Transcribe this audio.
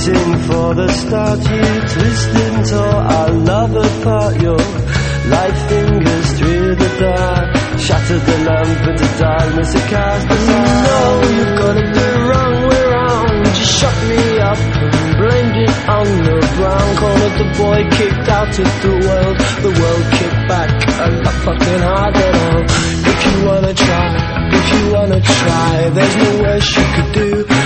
waiting for the start. You twisted and tore our love apart. Your light fingers through the dark shattered the lamp into darkness it cast us out. You know you've got it the wrong way round. You shut me up and blamed it on the brown. Cornered the boy, kicked out of the world kicked back a lot fucking harder now. If you wanna try, there's no worse you could do.